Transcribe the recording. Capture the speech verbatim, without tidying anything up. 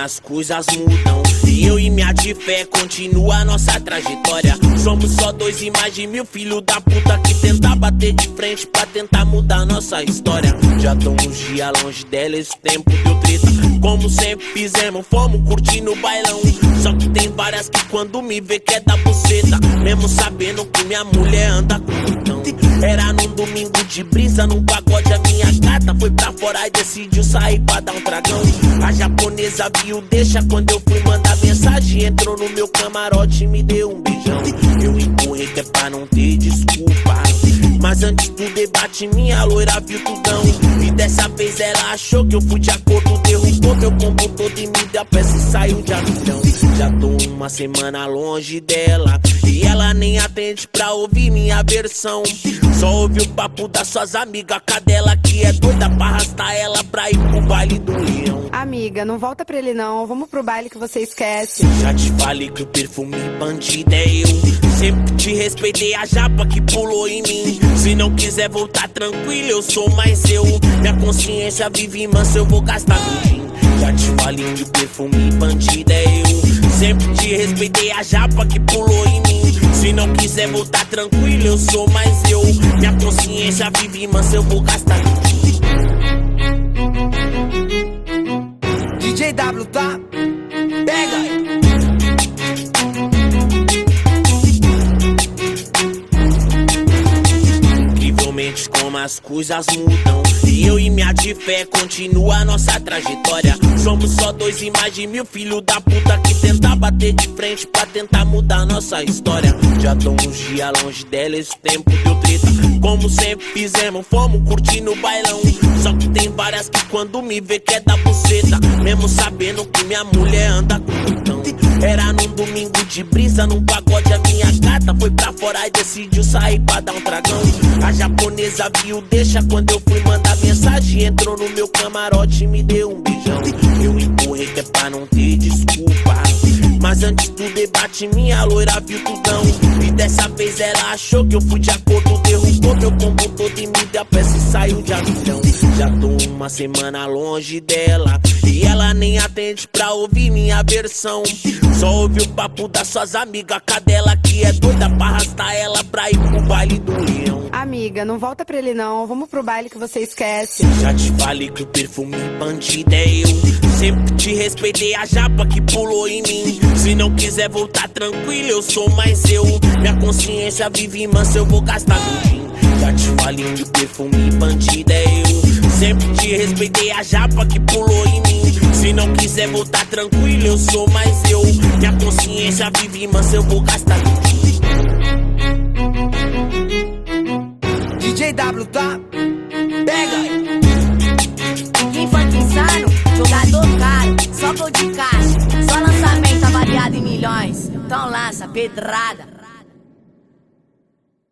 as coisas mudam. E eu e minha de fé continua a nossa trajetória. Somos só dois e mais de mil filhos da puta que tenta bater de frente pra tentar mudar nossa história. Já tô uns dias longe dela, esse tempo deu treta. Como sempre fizemos, fomos curtindo o bailão. Só que tem várias que quando me vê quer dar buceta, mesmo sabendo que minha mulher anda com então. Era num domingo de brisa, num pagode a minha gata foi pra fora e decidiu sair pra dar um tragão. A japonesa viu deixa quando eu fui mandar mensagem, entrou no meu camarote e me deu um beijão. Eu empurrei que é pra não ter desculpa, mas antes do debate minha loira viu tudão. E dessa vez ela achou que eu fui de acordo, derrubou meu combo todo e me deu a peça e saiu de avião. Já tô uma semana longe dela e ela nem atende pra ouvir minha versão. Só ouve o papo das suas amigas, cadela que é doida pra arrastar ela pra ir pro baile do leão. Amiga, não volta pra ele não, vamos pro baile que você esquece. Já te falei que o perfume bandido é eu. Sempre te respeitei a japa que pulou em mim. Se não quiser voltar tranquilo, eu sou mais eu. Minha consciência vive mansa, eu vou gastar tudinho. Já te falei que o perfume bandido é eu. Sempre te respeitei a japa que pulou em mim. Se não quiser voltar tranquilo, eu sou mais eu. Minha consciência vive mansa, eu vou gastar tudinho. D J W, tá? Pega! Incrivelmente como as coisas mudam. E eu e minha de fé continua a nossa trajetória. Somos só dois e mais de mil filhos da puta que tenta bater de frente pra tentar mudar nossa história. Já tô uns dias longe dela, esse tempo deu treta. Como sempre fizemos, fomos curtindo o bailão. Só que tem várias que quando me vê quer dar buceta, mesmo sabendo que minha mulher anda com então. Era num domingo de brisa, num pagode a minha gata foi pra fora e decidiu sair pra dar um tragão. A japonesa viu deixa quando eu fui mandar mensagem, entrou no meu camarote e me deu um beijão. Eu empurrei que é pra não ter desculpa, mas antes do debate minha loira viu tudão. E dessa vez ela achou que eu fui de acordo, derrubou meu combo todo e me deu a peça e saiu de avião. Já tô uma semana longe dela e ela nem atende pra ouvir minha versão. Só ouve o papo das suas amigas, cadela que é doida pra arrastar ela pra ir pro baile do leão. Amiga, não volta pra ele não, vamos pro baile que você esquece. Já te falei que o perfume bandido é eu. Sempre te respeitei a japa que pulou em mim. Se não quiser voltar tranquilo, eu sou mais eu. Minha consciência vive mansa, eu vou gastar tudinho. Já te falei que o perfume bandido é eu. Sempre te respeitei a japa que pulou em mim. Se não quiser voltar tranquilo, eu sou mais eu. Minha consciência vive mansa, eu vou gastar tudinho. D J W, tá? Pega! Quem foi insano? Jogador caro, só gol de caixa. Só lançamento avaliado em milhões. Então lança pedrada.